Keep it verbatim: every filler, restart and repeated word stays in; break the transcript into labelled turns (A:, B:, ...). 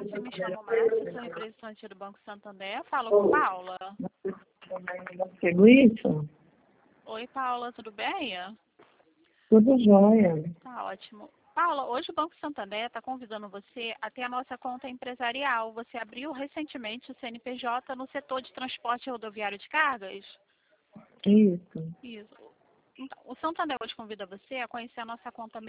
A: você me chama Márcia, sou representante do Banco Santander. Falo com Paula.
B: Chegou isso?
A: Oi, Paula, tudo bem?
B: Tudo jóia.
A: Tá ótimo. Paula, hoje o Banco Santander está convidando você a ter a nossa conta empresarial. Você abriu recentemente o C N P J no setor de transporte rodoviário de cargas?
B: Isso.
A: Isso. Então, o Santander hoje convida você a conhecer a nossa conta